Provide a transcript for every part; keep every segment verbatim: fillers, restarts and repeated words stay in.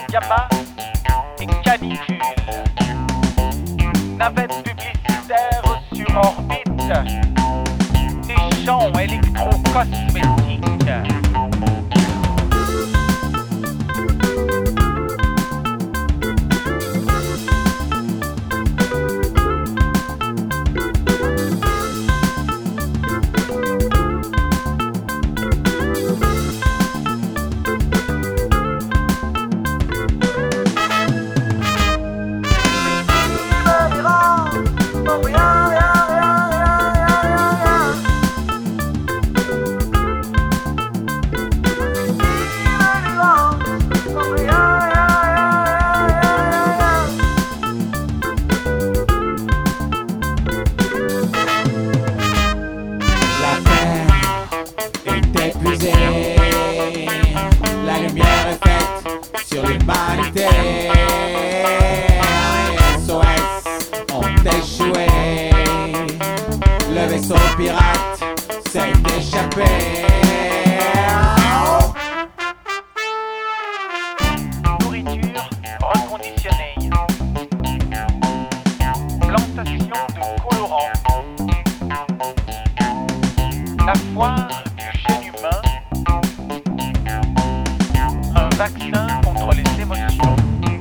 gamma et canicule. Navette publicitaire sur orbite. Des champs électro-cosmétiques. La lumière est faite sur l'humanité. Les S O S ont échoué. Le vaisseau pirate s'est échappé. Nourriture reconditionnée. Plantation de colorants. La foire du gène humain. Un vaccin contre les émotions.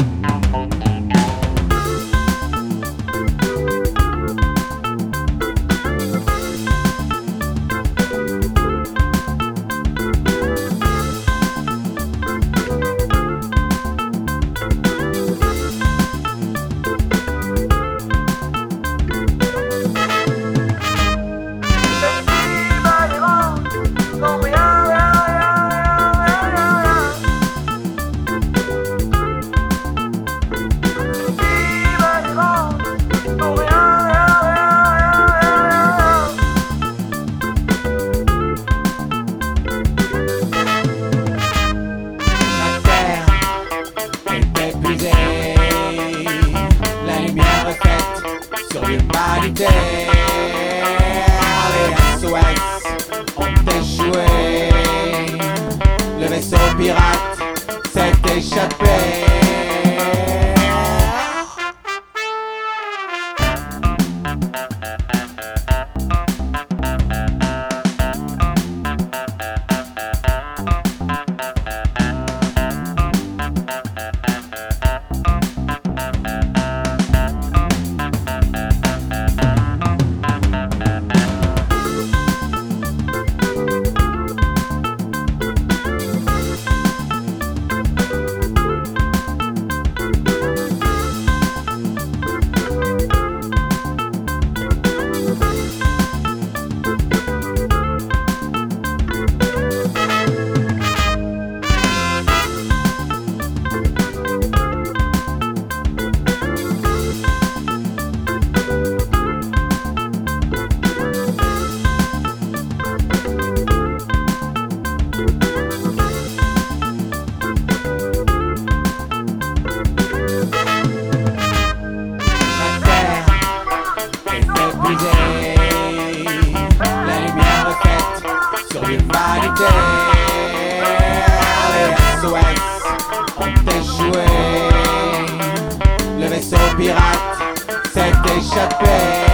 La lumière est faite sur l'humanité. Les S O S ont échoué. Le vaisseau pirate s'est échappé. La lumière est faite sur l'humanité. Les S O S ont échoué. Le vaisseau pirate s'est échappé.